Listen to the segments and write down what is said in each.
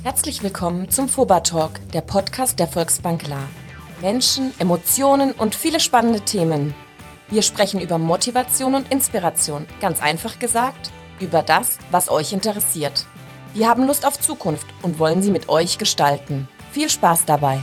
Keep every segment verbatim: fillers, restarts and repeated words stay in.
Herzlich willkommen zum FOBA Talk, der Podcast der Volksbank Lahr. Menschen, Emotionen und viele spannende Themen. Wir sprechen über Motivation und Inspiration, ganz einfach gesagt, über das, was euch interessiert. Wir haben Lust auf Zukunft und wollen sie mit euch gestalten. Viel Spaß dabei!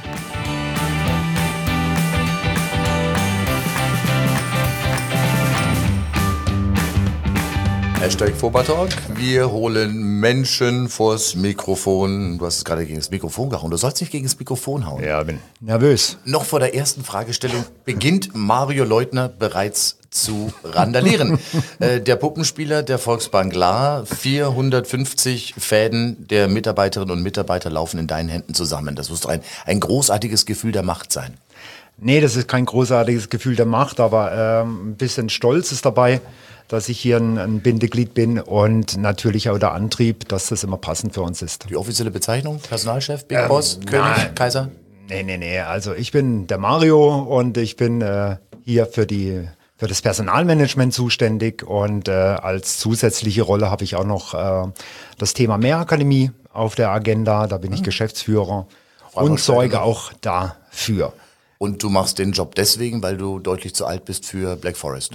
Hashtag FOBA Talk. Wir holen Menschen vors Mikrofon. Du hast es gerade gegen das Mikrofon gehauen. Du sollst nicht gegen das Mikrofon hauen. Ja, bin nervös. Noch vor der ersten Fragestellung beginnt Mario Leutner bereits zu randalieren. äh, der Puppenspieler der Volksbank Lahr, vierhundertfünfzig Fäden der Mitarbeiterinnen und Mitarbeiter laufen in deinen Händen zusammen. Das muss doch ein, ein großartiges Gefühl der Macht sein. Nee, das ist kein großartiges Gefühl der Macht, aber ähm, ein bisschen Stolz ist dabei, dass ich hier ein, ein Bindeglied bin und natürlich auch der Antrieb, dass das immer passend für uns ist. Die offizielle Bezeichnung? Personalchef, Big Ähm, Boss, König, nein. Kaiser? Nee, nee, nee, also ich bin der Mario und ich bin äh, hier für die für das Personalmanagement zuständig und äh, als zusätzliche Rolle habe ich auch noch äh, das Thema Mehrakademie auf der Agenda, da bin ich Geschäftsführer und sorge auch dafür. Und du machst den Job deswegen, weil du deutlich zu alt bist für Black Forest.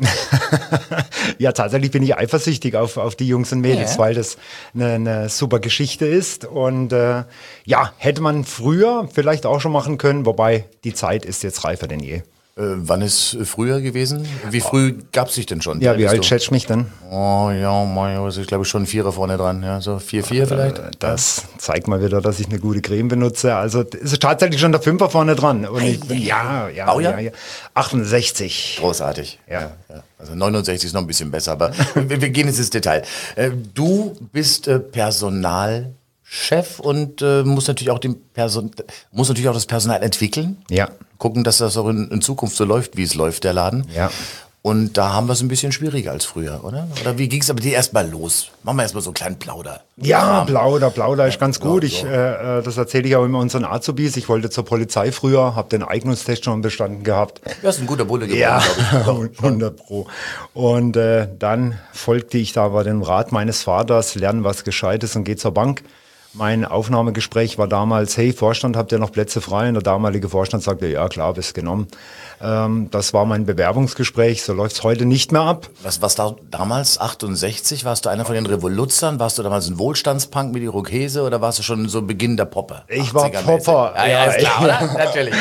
Ja, tatsächlich bin ich eifersüchtig auf, auf die Jungs und Mädels, Ja. weil das eine, eine super Geschichte ist. Und äh, ja, hätte man früher vielleicht auch schon machen können, wobei die Zeit ist jetzt reifer denn je. Äh, wann ist äh, früher gewesen? Wie früh gab's dich denn schon? Ja, wie Bist alt du? schätzt du mich denn? Oh ja, mein, also ich glaube schon ein Vierer vorne dran. Ja, so vier, vier vielleicht. Das zeigt mal wieder, dass ich eine gute Creme benutze. Also es ist tatsächlich schon der Fünfer vorne dran. Und ich bin, ja, ja, Baujahr? ja, ja. achtundsechzig. Großartig. Ja. ja. Also neunundsechzig ist noch ein bisschen besser, aber wir, wir gehen jetzt ins Detail. Äh, du bist äh, Personalchef und äh, musst natürlich auch den Person, musst natürlich auch das Personal entwickeln. Ja. Gucken, dass das auch in, in Zukunft so läuft, wie es läuft, der Laden. Ja. Und da haben wir es ein bisschen schwieriger als früher, oder? Oder wie ging es aber dir erstmal los? Machen wir erstmal so einen kleinen Plauder. Ja, Plauder, Plauder ist ganz gut. ja, Ich, ja. äh, das erzähle ich auch immer unseren Azubis. Ich wollte zur Polizei früher, habe den Eignungstest schon bestanden gehabt. Du hast ein guter Bulle geworden, Ja, glaube ich. hundert Pro. Und äh, dann folgte ich da bei dem Rat meines Vaters, lernen was Gescheites und geh zur Bank. Mein Aufnahmegespräch war damals, hey Vorstand, habt ihr noch Plätze frei? Und der damalige Vorstand sagte, ja klar, bist genommen. Ähm, das war mein Bewerbungsgespräch, so läuft's heute nicht mehr ab. Was, was da damals, achtundsechzig, warst du einer von den Revoluzern? Warst du damals ein Wohlstandspunk mit Irokese oder warst du schon so Beginn der Popper? Ich war achtziger-mäßig? Popper. Ja, ja, ist klar, oder? Natürlich.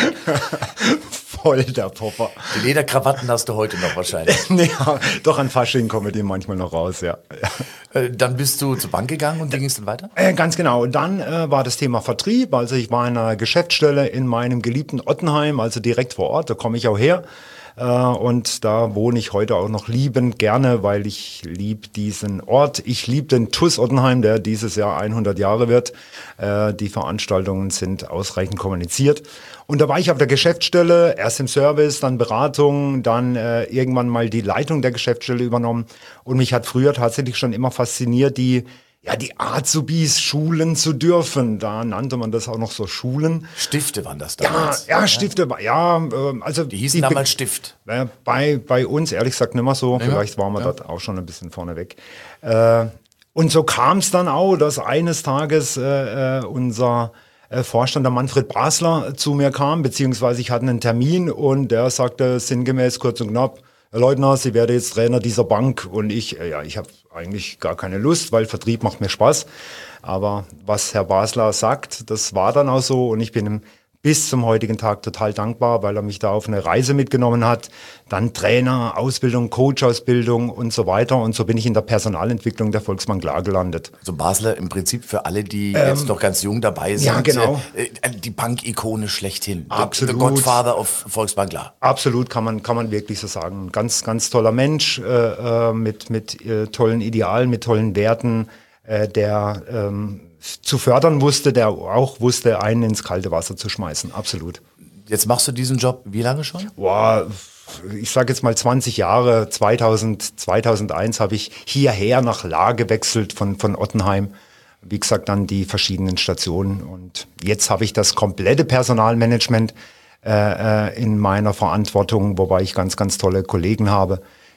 Voll der Popper. Die Lederkrawatten hast du heute noch wahrscheinlich. Ja, doch an Fasching komme die manchmal noch raus, ja. Äh, Dann bist du zur Bank gegangen und wie ging es dann weiter? Äh, ganz genau. Und dann äh, war das Thema Vertrieb. Also ich war in einer Geschäftsstelle in meinem geliebten Ottenheim, also direkt vor Ort. Da komme ich auch her. Äh, und da wohne ich heute auch noch liebend gerne, weil ich liebe diesen Ort. Ich liebe den T U S Ottenheim, der dieses Jahr hundert Jahre wird. Äh, die Veranstaltungen sind ausreichend kommuniziert. Und da war ich auf der Geschäftsstelle, erst im Service, dann Beratung, dann äh, irgendwann mal die Leitung der Geschäftsstelle übernommen. Und mich hat früher tatsächlich schon immer fasziniert, die ja die Azubis schulen zu dürfen. Da nannte man das auch noch so Schulen. Stifte waren das Ja, damals. ja, Stifte, ja, äh, also Die hießen Be- damals Stift. äh, bei, bei uns, ehrlich gesagt, nicht mehr so. Vielleicht waren wir dort auch schon ein bisschen vorneweg. Äh, und so kam es dann auch, dass eines Tages äh, äh, unser äh, Vorstand, der Manfred Basler, zu mir kam, beziehungsweise ich hatte einen Termin und der sagte sinngemäß kurz und knapp, Herr Leutner, Sie werden jetzt Trainer dieser Bank. Und ich, äh, ja, ich habe eigentlich gar keine Lust, weil Vertrieb macht mir Spaß. Aber was Herr Basler sagt, das war dann auch so und ich bin ihm bis zum heutigen Tag total dankbar, weil er mich da auf eine Reise mitgenommen hat. Dann Trainer, Ausbildung, Coach-Ausbildung und so weiter. Und so bin ich in der Personalentwicklung der Volksbank Lahr gelandet. So Basler im Prinzip für alle, die jetzt noch ganz jung dabei sind. ja, genau. Äh, die Bank-Ikone schlechthin. Absolut. The Godfather of Volksbank Lahr. Absolut, kann man, kann man wirklich so sagen. Ganz, ganz toller Mensch, äh, äh, mit, mit äh, tollen Idealen, mit tollen Werten, äh, der ähm, zu fördern wusste, der auch wusste, einen ins kalte Wasser zu schmeißen. Absolut. Jetzt machst du diesen Job wie lange schon? Boah, ich sage jetzt mal zwanzig Jahre. zweitausend, zweitausendeins habe ich hierher nach Lahr gewechselt von, von Ottenheim. Wie gesagt, dann die verschiedenen Stationen. Und jetzt habe ich das komplette Personalmanagement äh, in meiner Verantwortung, wobei ich ganz, ganz tolle Kollegen habe,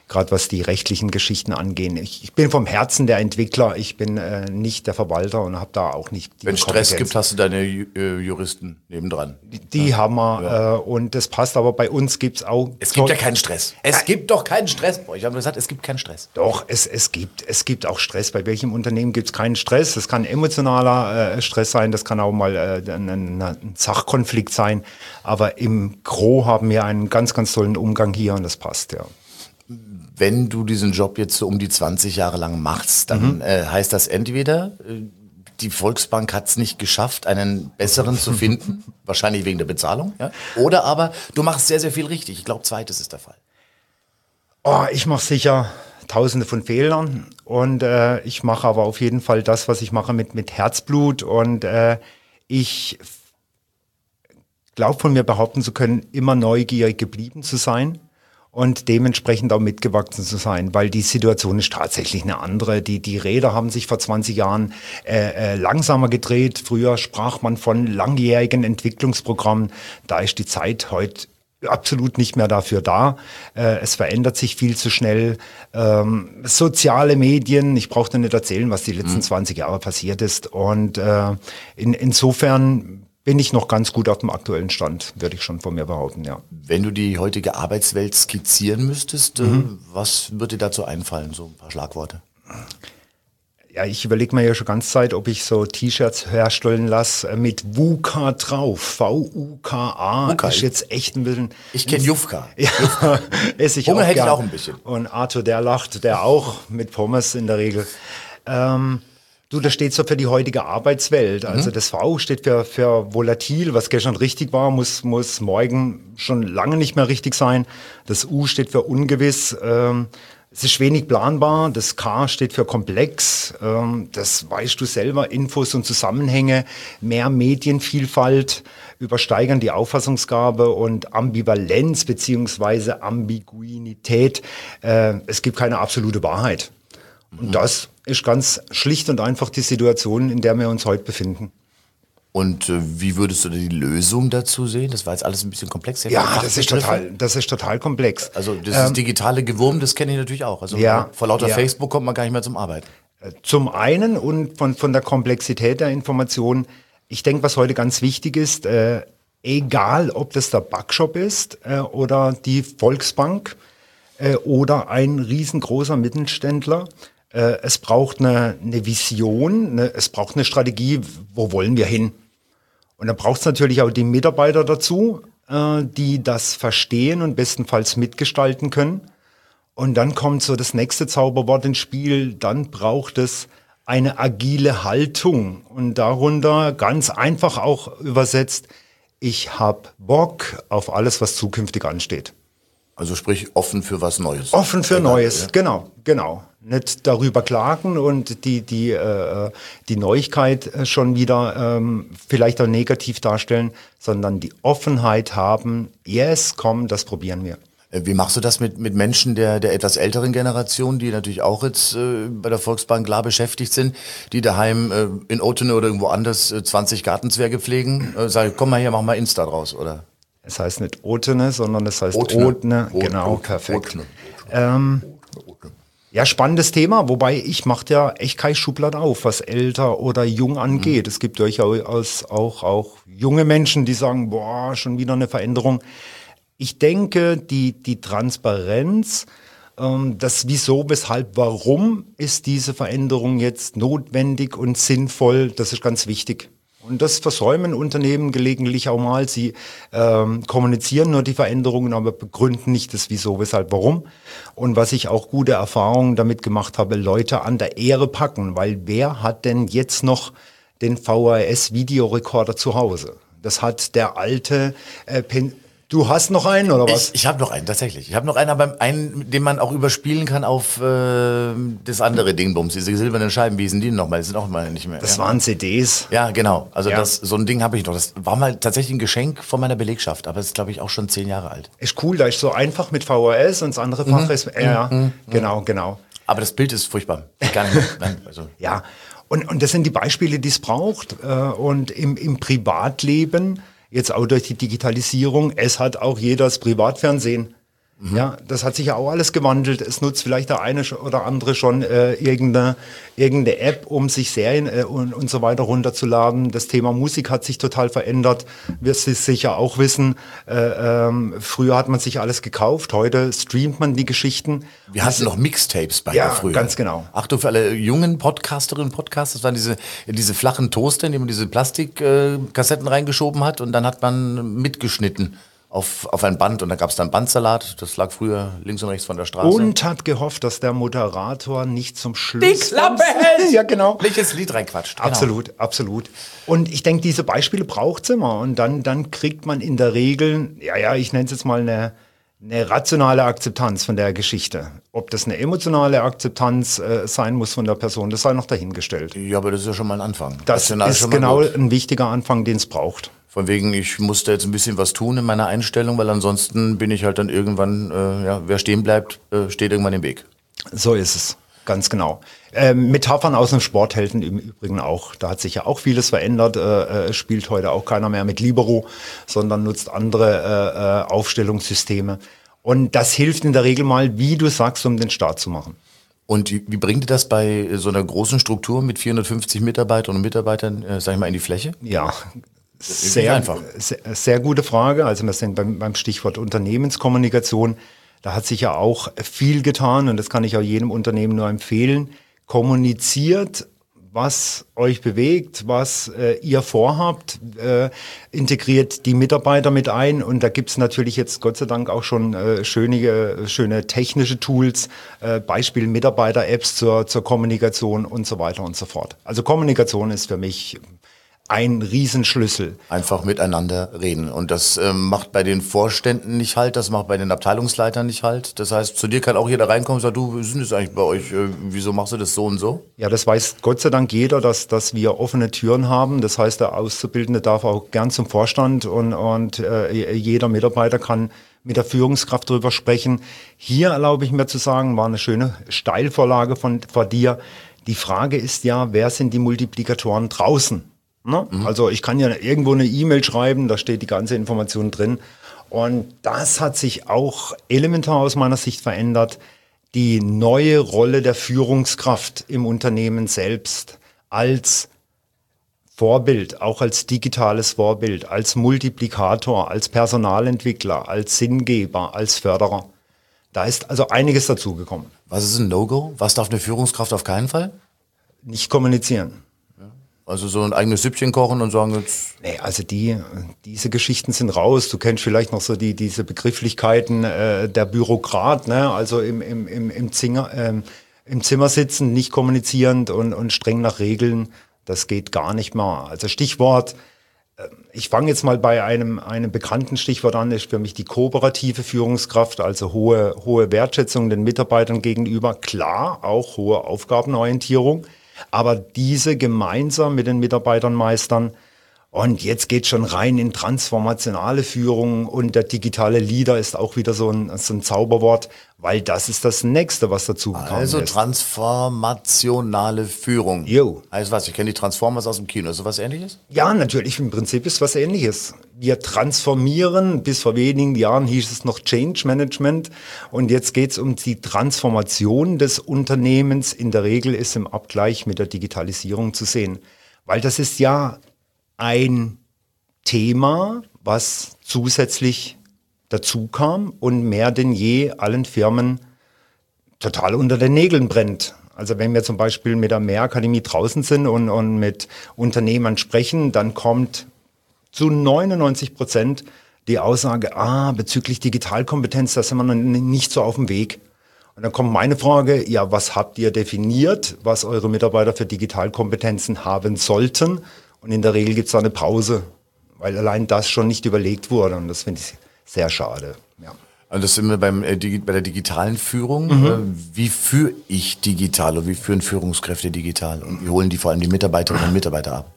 gerade was die rechtlichen Geschichten angehen. Ich, ich bin vom Herzen der Entwickler, ich bin äh, nicht der Verwalter und habe da auch nicht die Wenn es Stress gibt, hast du deine äh, Juristen nebendran. Die, die ja. haben wir ja. äh, und das passt, aber bei uns gibt's auch... Es gibt ja keinen Stress. Es äh, gibt doch keinen Stress. Ich habe gesagt, es gibt keinen Stress. Doch, es, es, gibt, es gibt auch Stress. Bei welchem Unternehmen gibt es keinen Stress? Das kann emotionaler äh, Stress sein, das kann auch mal äh, ein, ein Sachkonflikt sein, aber im Gros haben wir einen ganz, ganz tollen Umgang hier und das passt, ja. Wenn du diesen Job jetzt so um die zwanzig Jahre lang machst, dann mhm. äh, heißt das entweder, äh, die Volksbank hat es nicht geschafft, einen besseren zu finden, wahrscheinlich wegen der Bezahlung, ja? Oder aber du machst sehr, sehr viel richtig. Ich glaube, zweites ist der Fall. Oh, ich mache sicher tausende von Fehlern und äh, ich mache aber auf jeden Fall das, was ich mache mit, mit Herzblut und äh, ich glaube von mir behaupten zu können, immer neugierig geblieben zu sein. Und dementsprechend auch mitgewachsen zu sein, weil die Situation ist tatsächlich eine andere. Die, die Räder haben sich vor zwanzig Jahren äh, äh, langsamer gedreht. Früher sprach man von langjährigen Entwicklungsprogrammen. Da ist die Zeit heute absolut nicht mehr dafür da. Äh, es verändert sich viel zu schnell. Ähm, soziale Medien, ich brauche dir nicht erzählen, was die letzten mhm. zwanzig Jahre passiert ist. Und äh, in, insofern bin ich noch ganz gut auf dem aktuellen Stand, würde ich schon von mir behaupten, ja. Wenn du die heutige Arbeitswelt skizzieren müsstest, mhm. was würde dir dazu einfallen, so ein paar Schlagworte? Ja, ich überlege mir ja schon ganz Zeit, ob ich so T-Shirts herstellen lasse mit VUCA drauf. V U K A VUCA ist jetzt echt ein bisschen... Ich kenne Jufka. Ja, esse ich Hunger auch hätte gern. ich auch ein bisschen. Und Arthur, der lacht, der auch, mit Pommes in der Regel. Ähm, Du, das steht so für die heutige Arbeitswelt. Also mhm. das V steht für, für volatil, was gestern richtig war, muss, muss morgen schon lange nicht mehr richtig sein. Das U steht für ungewiss. Ähm, es ist wenig planbar. Das K steht für komplex. Ähm, das weißt du selber. Infos und Zusammenhänge, mehr Medienvielfalt übersteigern die Auffassungsgabe und Ambivalenz beziehungsweise Ambiguität. Äh, es gibt keine absolute Wahrheit. Und das ist ganz schlicht und einfach die Situation, in der wir uns heute befinden. Und äh, wie würdest du die Lösung dazu sehen? Das war jetzt alles ein bisschen komplex. Ja, das ist, total, das ist total komplex. Also das ähm, digitale Gewurm, das kenne ich natürlich auch. Also ja, vor lauter ja. Facebook kommt man gar nicht mehr zum Arbeiten. Zum einen und von, von der Komplexität der Informationen. Ich denke, was heute ganz wichtig ist, äh, egal ob das der Backshop ist äh, oder die Volksbank äh, oder ein riesengroßer Mittelständler, es braucht eine, eine Vision, eine, es braucht eine Strategie, wo wollen wir hin? Und dann braucht es natürlich auch die Mitarbeiter dazu, äh, die das verstehen und bestenfalls mitgestalten können. Und dann kommt so das nächste Zauberwort ins Spiel, dann braucht es eine agile Haltung. Und darunter ganz einfach auch übersetzt, ich habe Bock auf alles, was zukünftig ansteht. Also sprich offen für was Neues. Offen für Egal, Neues, ja. genau, genau. Nicht darüber klagen und die, die, äh, die Neuigkeit schon wieder ähm, vielleicht auch negativ darstellen, sondern die Offenheit haben, yes, komm, das probieren wir. Wie machst du das mit, mit Menschen der, der etwas älteren Generation, die natürlich auch jetzt äh, bei der Volksbank klar beschäftigt sind, die daheim äh, in Otene oder irgendwo anders äh, zwanzig Gartenzwerge pflegen? Äh, sag, komm mal hier, mach mal Insta draus, oder? Es heißt nicht Otene, sondern es heißt Otene. Otene. Genau, Otene. Perfekt. Otene. Ähm, ja, spannendes Thema, wobei ich mache ja echt keine Schublade auf, was älter oder jung angeht. Mhm. Es gibt durchaus auch, auch junge Menschen, die sagen, boah, schon wieder eine Veränderung. Ich denke, die, die Transparenz, ähm, das Wieso, Weshalb, Warum ist diese Veränderung jetzt notwendig und sinnvoll, das ist ganz wichtig. Und das versäumen Unternehmen gelegentlich auch mal. Sie ähm, kommunizieren nur die Veränderungen, aber begründen nicht das Wieso, Weshalb, Warum. Und was ich auch gute Erfahrungen damit gemacht habe, Leute an der Ehre packen. Weil wer hat denn jetzt noch den V H S-Videorekorder zu Hause? Das hat der alte äh, Pen Du hast noch einen, oder was? Ich, ich habe noch einen, tatsächlich. Ich habe noch einen, aber einen, den man auch überspielen kann auf äh, das andere Dingbums, diese silbernen Scheiben, wie hießen die nochmal? Das sind auch mal nicht mehr. Das ja. waren C Ds. Ja, genau. Also ja. das, so ein Ding habe ich noch. Das war mal tatsächlich ein Geschenk von meiner Belegschaft, aber es ist, glaube ich, auch schon zehn Jahre alt. Ist cool, da ist so einfach mit V H S und das andere Fach mhm. ist, äh, ja, mhm. genau, genau. Aber das Bild ist furchtbar. Gar nicht mehr. Nein, also. Ja, und, und das sind die Beispiele, die es braucht. Äh, und im, im Privatleben, jetzt auch durch die Digitalisierung, es hat auch jeder das Privatfernsehen. Mhm. Ja, das hat sich ja auch alles gewandelt. Es nutzt vielleicht der eine oder andere schon äh, irgendeine, irgendeine App, um sich Serien äh, und, und so weiter runterzuladen. Das Thema Musik hat sich total verändert. Wirst du sicher auch wissen. Äh, ähm, früher hat man sich alles gekauft, heute streamt man die Geschichten. Wir hatten noch Mixtapes bei ja, früher. Ganz genau. Achtung für alle jungen Podcasterinnen und Podcaster, das waren diese, diese flachen Toaster, in die man diese Plastikkassetten äh, reingeschoben hat und dann hat man mitgeschnitten. Auf, auf ein Band und da gab es dann Bandsalat, das lag früher links und rechts von der Straße. Und hat gehofft, dass der Moderator nicht zum Schluss... Die Klappe hält! Ja, genau. Welches Lied reinquatscht. Genau. Absolut, absolut. Und ich denke, diese Beispiele braucht es immer. Und dann, dann kriegt man in der Regel, ja, ja, ich nenne es jetzt mal eine, eine rationale Akzeptanz von der Geschichte. Ob das eine emotionale Akzeptanz äh, sein muss von der Person, das sei noch dahingestellt. Ja, aber das ist ja schon mal ein Anfang. Das Rational ist genau gut. Ein wichtiger Anfang, den es braucht. Von wegen, ich musste jetzt ein bisschen was tun in meiner Einstellung, weil ansonsten bin ich halt dann irgendwann, äh, ja, wer stehen bleibt, äh, steht irgendwann im Weg. So ist es, ganz genau. Ähm, Metaphern aus dem Sport helfen im Übrigen auch. Da hat sich ja auch vieles verändert. Äh, äh, spielt heute auch keiner mehr mit Libero, sondern nutzt andere äh, Aufstellungssysteme. Und das hilft in der Regel mal, wie du sagst, um den Start zu machen. Und wie bringt ihr das bei so einer großen Struktur mit vierhundertfünfzig Mitarbeitern und Mitarbeitern, äh, sag ich mal, in die Fläche? Ja, Sehr, einfach. Sehr, sehr gute Frage. Also wir sind beim, beim Stichwort Unternehmenskommunikation. Da hat sich ja auch viel getan und das kann ich auch jedem Unternehmen nur empfehlen. Kommuniziert, was euch bewegt, was äh, ihr vorhabt, äh, integriert die Mitarbeiter mit ein und da gibt es natürlich jetzt Gott sei Dank auch schon äh, schöne, schöne technische Tools, äh, Beispiel Mitarbeiter-Apps zur, zur Kommunikation und so weiter und so fort. Also Kommunikation ist für mich ein Riesenschlüssel. Einfach miteinander reden. Und das äh, macht bei den Vorständen nicht halt, das macht bei den Abteilungsleitern nicht halt. Das heißt, zu dir kann auch jeder reinkommen und sagen, du, wie ist denn das eigentlich bei euch? Äh, wieso machst du das so und so? Ja, das weiß Gott sei Dank jeder, dass, dass wir offene Türen haben. Das heißt, der Auszubildende darf auch gern zum Vorstand und, und äh, jeder Mitarbeiter kann mit der Führungskraft drüber sprechen. Hier erlaube ich mir zu sagen, war eine schöne Steilvorlage von, von dir. Die Frage ist ja, wer sind die Multiplikatoren draußen? Mhm. Also ich kann ja irgendwo eine E-Mail schreiben, da steht die ganze Information drin. Und das hat sich auch elementar aus meiner Sicht verändert. Die neue Rolle der Führungskraft im Unternehmen selbst als Vorbild, auch als digitales Vorbild, als Multiplikator, als Personalentwickler, als Sinngeber, als Förderer. Da ist also einiges dazugekommen. Was ist ein No-Go? Was darf eine Führungskraft auf keinen Fall? Nicht kommunizieren. Also so ein eigenes Süppchen kochen und sagen jetzt... Nee, also die, diese Geschichten sind raus. Du kennst vielleicht noch so die, diese Begrifflichkeiten äh, der Bürokrat, ne? Also im, im, im, im, Zinger, ähm, im Zimmer sitzen, nicht kommunizierend und, und streng nach Regeln. Das geht gar nicht mehr. Also Stichwort, äh, ich fange jetzt mal bei einem, einem bekannten Stichwort an, ist für mich die kooperative Führungskraft, also hohe, hohe Wertschätzung den Mitarbeitern gegenüber. Klar, auch hohe Aufgabenorientierung. Aber diese gemeinsam mit den Mitarbeitern meistern. Und jetzt geht schon rein in transformationale Führung und der digitale Leader ist auch wieder so ein, so ein Zauberwort, weil das ist das Nächste, was dazu gekommen also ist. Also transformationale Führung. Jo. Heißt was? Ich kenne die Transformers aus dem Kino. Ist das was Ähnliches? Ja, natürlich. Im Prinzip ist was Ähnliches. Wir transformieren. Bis vor wenigen Jahren hieß es noch Change Management. Und jetzt geht es um die Transformation des Unternehmens. In der Regel ist im Abgleich mit der Digitalisierung zu sehen. Weil das ist ja ein Thema, was zusätzlich dazu kam und mehr denn je allen Firmen total unter den Nägeln brennt. Also wenn wir zum Beispiel mit der Mehrakademie draußen sind und, und mit Unternehmern sprechen, dann kommt zu neunundneunzig Prozent die Aussage, ah, bezüglich Digitalkompetenz, da sind wir noch nicht so auf dem Weg. Und dann kommt meine Frage, ja, was habt ihr definiert, was eure Mitarbeiter für Digitalkompetenzen haben sollten? Und in der Regel gibt es da eine Pause, weil allein das schon nicht überlegt wurde. Und das finde ich sehr schade. Ja. Also das sind wir beim, äh, bei der digitalen Führung. Mhm. Äh, wie führe ich digital und wie führen Führungskräfte digital? Und wie holen die vor allem die Mitarbeiterinnen und Mitarbeiter ab?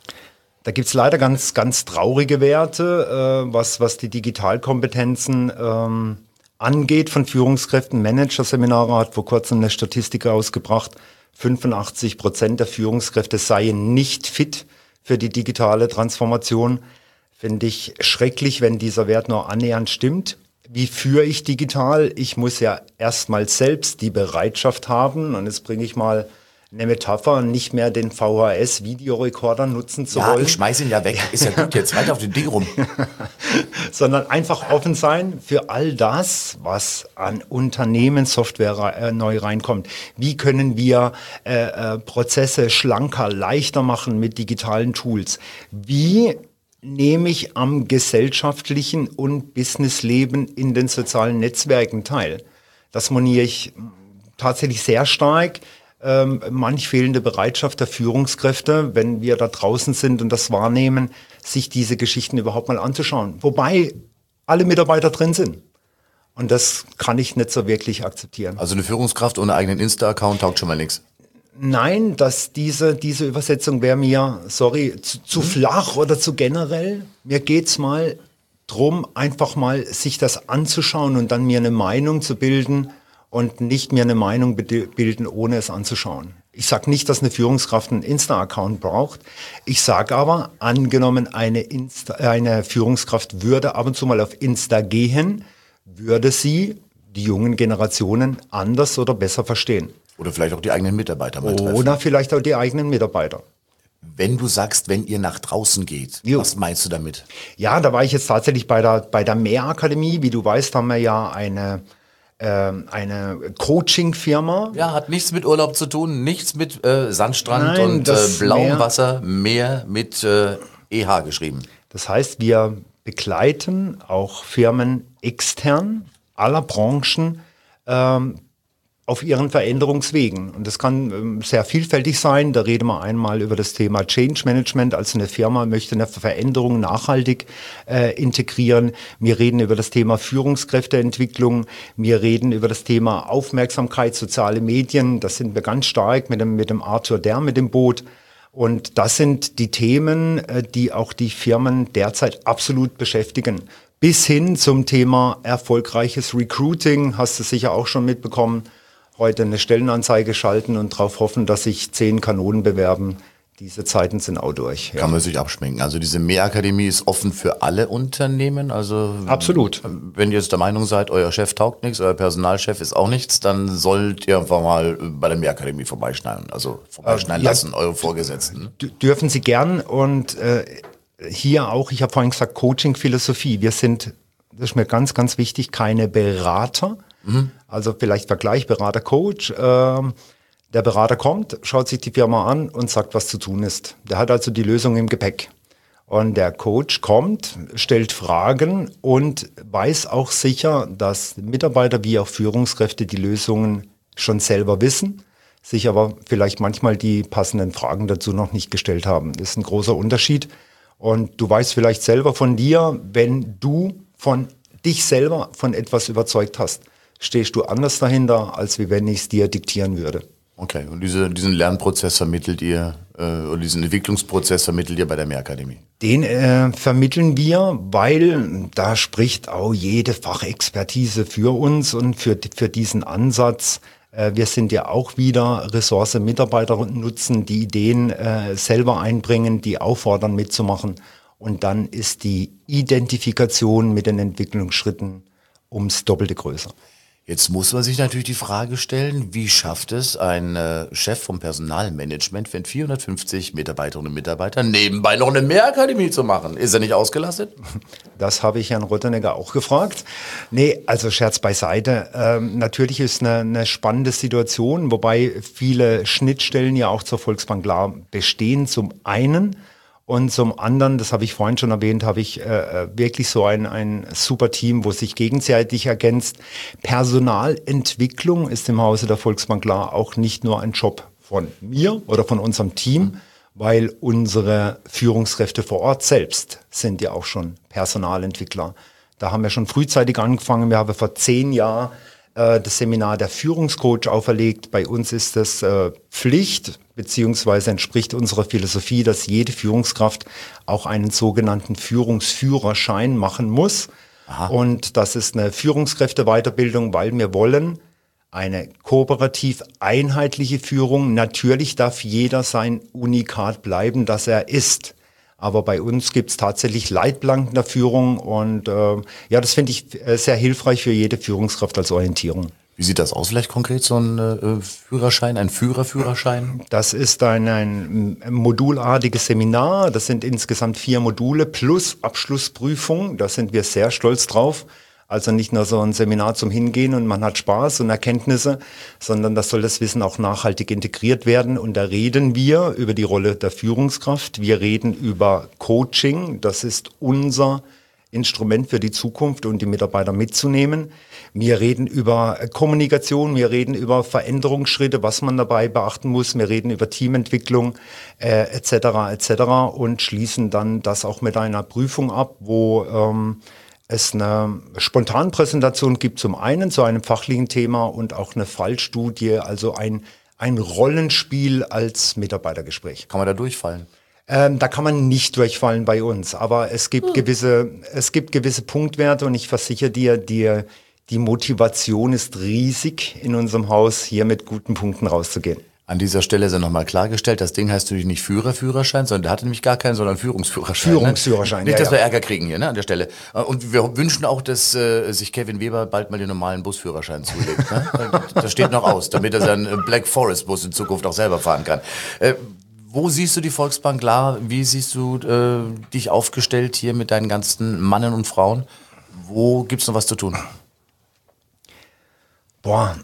Da gibt es leider ganz, ganz traurige Werte, äh, was, was die Digitalkompetenzen ähm, angeht von Führungskräften. Managerseminare hat vor kurzem eine Statistik rausgebracht. fünfundachtzig Prozent der Führungskräfte seien nicht fit für die digitale Transformation. Finde ich schrecklich, wenn dieser Wert nur annähernd stimmt. wie führe ich digital? Ich muss ja erstmal selbst die Bereitschaft haben, und jetzt bringe ich mal eine Metapher, nicht mehr den V H S-Videorekorder nutzen zu ja, wollen. Ja, ich schmeiß ihn ja weg. Ist ja gut, jetzt weiter auf den Ding rum. Sondern einfach offen sein für all das, was an Unternehmenssoftware äh, neu reinkommt. Wie können wir äh, äh, Prozesse schlanker, leichter machen mit digitalen Tools? Wie nehme ich am gesellschaftlichen und Businessleben in den sozialen Netzwerken teil? Das moniere ich tatsächlich sehr stark. Ähm, manch fehlende Bereitschaft der Führungskräfte, wenn wir da draußen sind und das wahrnehmen, sich diese Geschichten überhaupt mal anzuschauen. Wobei alle Mitarbeiter drin sind. Und das kann ich nicht so wirklich akzeptieren. Also eine Führungskraft ohne eigenen Insta-Account taugt schon mal nichts. Nein, dass diese, diese Übersetzung wäre mir, sorry, zu, zu hm. flach oder zu generell. Mir geht's mal drum, einfach mal sich das anzuschauen und dann mir eine Meinung zu bilden, und nicht mir eine Meinung bilden, ohne es anzuschauen. Ich sage nicht, dass eine Führungskraft einen Insta-Account braucht. Ich sage aber, angenommen eine, Insta, eine Führungskraft würde ab und zu mal auf Insta gehen, würde sie die jungen Generationen anders oder besser verstehen. Oder vielleicht auch die eigenen Mitarbeiter mal treffen. Oder vielleicht auch die eigenen Mitarbeiter. Wenn du sagst, wenn ihr nach draußen geht, jo. was meinst du damit? Ja, da war ich jetzt tatsächlich bei der, bei der Mehrakademie. Wie du weißt, haben wir ja eine... eine Coaching-Firma. Ja, hat nichts mit Urlaub zu tun, nichts mit äh, Sandstrand Nein, und äh, blauem Meer. Wasser, Meer mit äh, E H geschrieben. Das heißt, wir begleiten auch Firmen extern aller Branchen ähm, auf ihren Veränderungswegen. Und das kann ähm, sehr vielfältig sein. Da reden wir einmal über das Thema Change Management. Also eine Firma möchte eine Veränderung nachhaltig äh, integrieren. Wir reden über das Thema Führungskräfteentwicklung. Wir reden über das Thema Aufmerksamkeit, soziale Medien. Das sind wir ganz stark mit dem, mit dem Arthur Derr mit dem Boot. Und das sind die Themen, äh, die auch die Firmen derzeit absolut beschäftigen. Bis hin zum Thema erfolgreiches Recruiting, hast du sicher auch schon mitbekommen. Heute eine Stellenanzeige schalten und darauf hoffen, dass sich zehn Kanonen bewerben. Diese Zeiten sind auch durch. Ja. Kann man sich abschminken. Also diese Mehrakademie ist offen für alle Unternehmen. Also absolut. Wenn ihr jetzt der Meinung seid, euer Chef taugt nichts, euer Personalchef ist auch nichts, dann sollt ihr einfach mal bei der Mehrakademie vorbeischneiden. Also vorbeischneiden äh, lassen, ja, eure Vorgesetzten. D- dürfen Sie gern. Und äh, hier auch, ich habe vorhin gesagt, Coaching-Philosophie. Wir sind, das ist mir ganz, ganz wichtig, keine Berater. Mhm. Also vielleicht Vergleich Berater, Coach. Ähm, der Berater kommt, schaut sich die Firma an und sagt, was zu tun ist. Der hat also die Lösung im Gepäck. Und der Coach kommt, stellt Fragen und weiß auch sicher, dass Mitarbeiter wie auch Führungskräfte die Lösungen schon selber wissen, sich aber vielleicht manchmal die passenden Fragen dazu noch nicht gestellt haben. Das ist ein großer Unterschied. Und du weißt vielleicht selber von dir, wenn du von dich selber von etwas überzeugt hast, stehst du anders dahinter, als wie wenn ich es dir diktieren würde. Okay, und diese, diesen Lernprozess vermittelt ihr, äh, oder diesen Entwicklungsprozess vermittelt ihr bei der Mehrakademie? Den äh, vermitteln wir, weil da spricht auch jede Fachexpertise für uns und für, für diesen Ansatz. Äh, wir sind ja auch wieder Ressource Mitarbeiter nutzen, die Ideen äh, selber einbringen, die auffordern mitzumachen. Und dann ist die Identifikation mit den Entwicklungsschritten ums Doppelte größer. Jetzt muss man sich natürlich die Frage stellen, wie schafft es ein äh, Chef vom Personalmanagement, wenn vierhundertfünfzig Mitarbeiterinnen und Mitarbeiter nebenbei noch eine Mehrakademie zu machen? Ist er nicht ausgelastet? Das habe ich Herrn Rottenegger auch gefragt. Nee, also Scherz beiseite. Ähm, natürlich ist eine, eine spannende Situation, wobei viele Schnittstellen ja auch zur Volksbank Lahr bestehen. Zum einen. Und zum anderen, das habe ich vorhin schon erwähnt, habe ich äh, wirklich so ein, ein super Team, wo sich gegenseitig ergänzt. Personalentwicklung ist im Hause der Volksbank Lahr auch nicht nur ein Job von mir oder von unserem Team, weil unsere Führungskräfte vor Ort selbst sind ja auch schon Personalentwickler. Da haben wir schon frühzeitig angefangen. Wir haben vor zehn Jahren äh, das Seminar der Führungscoach auferlegt. Bei uns ist das äh, Pflicht, beziehungsweise entspricht unserer Philosophie, dass jede Führungskraft auch einen sogenannten Führungsführerschein machen muss. Aha. Und das ist eine Führungskräfteweiterbildung, weil wir wollen eine kooperativ einheitliche Führung. Natürlich darf jeder sein Unikat bleiben, das er ist. Aber bei uns gibt es tatsächlich Leitplanken der Führung und äh, ja, das finde ich äh, sehr hilfreich für jede Führungskraft als Orientierung. Wie sieht das aus, vielleicht konkret, so ein äh, Führerschein, ein Führerführerschein? Das ist ein, ein modulartiges Seminar. Das sind insgesamt vier Module plus Abschlussprüfung. Da sind wir sehr stolz drauf. Also nicht nur so ein Seminar zum Hingehen und man hat Spaß und Erkenntnisse, sondern das soll das Wissen auch nachhaltig integriert werden. Und da reden wir über die Rolle der Führungskraft. Wir reden über Coaching. Das ist unser Instrument für die Zukunft und die Mitarbeiter mitzunehmen. Wir reden über Kommunikation, wir reden über Veränderungsschritte, was man dabei beachten muss. Wir reden über Teamentwicklung äh, et cetera et cetera und schließen dann das auch mit einer Prüfung ab, wo ähm, es eine Spontanpräsentation gibt zum einen zu einem fachlichen Thema und auch eine Fallstudie, also ein, ein Rollenspiel als Mitarbeitergespräch. Kann man da durchfallen? Ähm, da kann man nicht durchfallen bei uns, aber es gibt hm. gewisse, es gibt gewisse Punktwerte und ich versichere dir, die, die Motivation ist riesig in unserem Haus, hier mit guten Punkten rauszugehen. An dieser Stelle ist ja nochmal klargestellt, das Ding heißt natürlich nicht Führerführerschein, sondern der hatte nämlich gar keinen, sondern Führungsführerschein. Führungsführerschein, ne? Nicht, ja, dass wir ja. Ärger kriegen hier, ne, an der Stelle. Und wir wünschen auch, dass äh, sich Kevin Weber bald mal den normalen Busführerschein zulegt. Ne? Das steht noch aus, damit er seinen Black Forest Bus in Zukunft auch selber fahren kann. Äh, wo siehst du die Volksbank klar? Wie siehst du äh, dich aufgestellt hier mit deinen ganzen Mannen und Frauen? Wo gibt's noch was zu tun? Boah.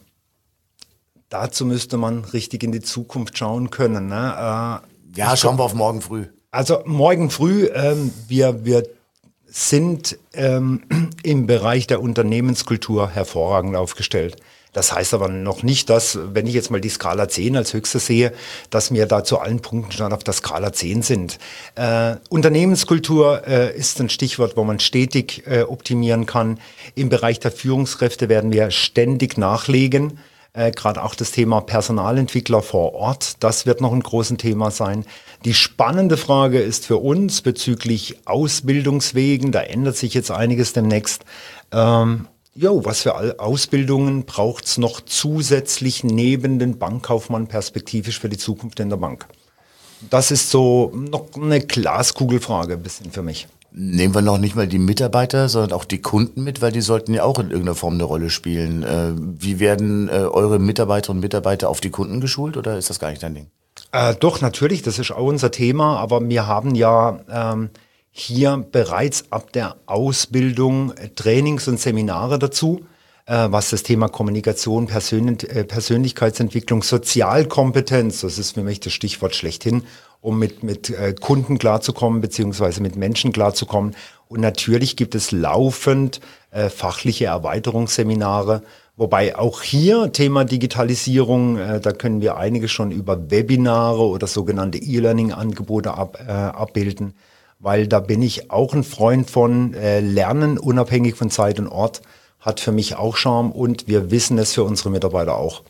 Dazu müsste man richtig in die Zukunft schauen können. Ne? Äh, ja, schauen wir auf morgen früh. Also morgen früh, ähm, wir, wir sind ähm, im Bereich der Unternehmenskultur hervorragend aufgestellt. Das heißt aber noch nicht, dass, wenn ich jetzt mal die Skala zehn als höchste sehe, dass wir da zu allen Punkten schon auf der Skala zehn sind. Äh, Unternehmenskultur äh, ist ein Stichwort, wo man stetig äh, optimieren kann. Im Bereich der Führungskräfte werden wir ständig nachlegen. Äh, Gerade auch das Thema Personalentwickler vor Ort, das wird noch ein großes Thema sein. Die spannende Frage ist für uns bezüglich Ausbildungswegen, da ändert sich jetzt einiges demnächst. Ähm, jo, was für Ausbildungen braucht's noch zusätzlich neben den Bankkaufmann perspektivisch für die Zukunft in der Bank? Das ist so noch eine Glaskugelfrage ein bisschen für mich. Nehmen wir noch nicht mal die Mitarbeiter, sondern auch die Kunden mit, weil die sollten ja auch in irgendeiner Form eine Rolle spielen. Äh, wie werden äh, eure Mitarbeiterinnen und Mitarbeiter auf die Kunden geschult oder ist das gar nicht dein Ding? Äh, doch, natürlich, das ist auch unser Thema, aber wir haben ja ähm, hier bereits ab der Ausbildung Trainings und Seminare dazu, äh, was das Thema Kommunikation, Persön- äh, Persönlichkeitsentwicklung, Sozialkompetenz, das ist für mich das Stichwort schlechthin, um mit, mit äh, Kunden klarzukommen, beziehungsweise mit Menschen klarzukommen. Und natürlich gibt es laufend äh, fachliche Erweiterungsseminare, wobei auch hier Thema Digitalisierung, äh, da können wir einige schon über Webinare oder sogenannte E-Learning-Angebote ab, äh, abbilden, weil da bin ich auch ein Freund von, äh, Lernen unabhängig von Zeit und Ort hat für mich auch Charme und wir wissen es für unsere Mitarbeiter auch.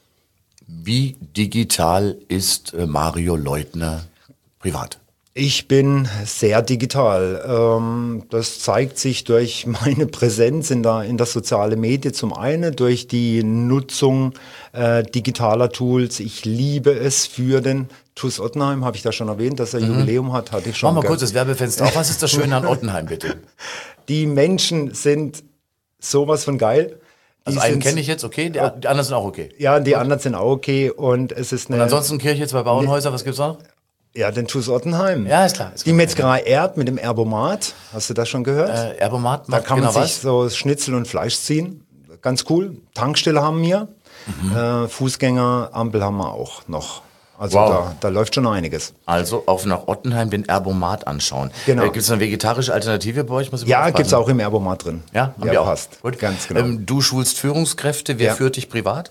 Wie digital ist äh, Mario Leutner privat? Ich bin sehr digital. Ähm, das zeigt sich durch meine Präsenz in der, in der sozialen Medien zum einen, durch die Nutzung äh, digitaler Tools. Ich liebe es für den T U S Ottenheim, habe ich da schon erwähnt, dass er mhm. Jubiläum hat, hatte ich schon. Mach mal kurz das Werbefenster auf. Was ist das Schöne an Ottenheim, bitte? Die Menschen sind sowas von geil. Also einen kenne ich jetzt, okay, die, die anderen sind auch okay. Ja, die Gut. anderen sind auch okay und es ist eine... Und ansonsten Kirche, zwei Bauernhäuser, was gibt's noch? Ja, den T U S Ottenheim. Ja, ist klar. Ist die Metzgerei Erd mit dem Erbomat, hast du das schon gehört? Äh, Erbomat macht Da kann man genau sich was? so Schnitzel und Fleisch ziehen, ganz cool. Tankstelle haben wir, mhm. äh, Fußgänger, Ampel haben wir auch noch. Also wow. da, da läuft schon einiges. Also auf nach Ottenheim den Erbomat anschauen. Genau. Äh, gibt es eine vegetarische Alternative bei euch? Muss ich ja, gibt es auch im Erbomat drin. Ja, haben ja wir auch. Passt. Gut. Ganz genau. Ähm, du schulst Führungskräfte. Wer ja. führt dich privat?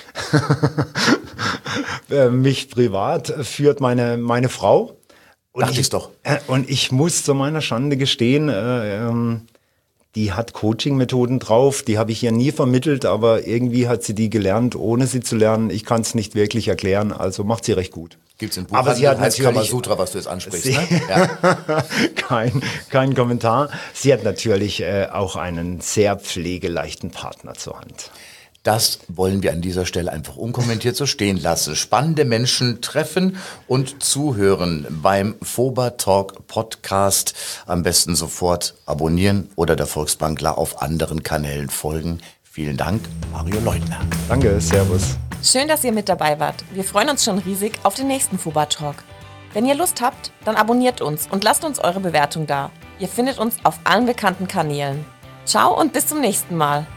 Mich privat führt meine, meine Frau. Und Dachte ich, ich's doch. Äh, und ich muss zu meiner Schande gestehen, äh, ähm, die hat Coaching-Methoden drauf, die habe ich ihr nie vermittelt, aber irgendwie hat sie die gelernt, ohne sie zu lernen. Ich kann es nicht wirklich erklären, also macht sie recht gut. Gibt's im Buch, aber sie hat heißt natürlich Kamasutra, was du jetzt ansprichst, sie, ne? Ja. kein, kein Kommentar. Sie hat natürlich äh, auch einen sehr pflegeleichten Partner zur Hand. Das wollen wir an dieser Stelle einfach unkommentiert so stehen lassen. Spannende Menschen treffen und zuhören beim Foba Talk Podcast. Am besten sofort abonnieren oder der Volksbankler auf anderen Kanälen folgen. Vielen Dank, Mario Leutner. Danke, servus. Schön, dass ihr mit dabei wart. Wir freuen uns schon riesig auf den nächsten Foba Talk. Wenn ihr Lust habt, dann abonniert uns und lasst uns eure Bewertung da. Ihr findet uns auf allen bekannten Kanälen. Ciao und bis zum nächsten Mal.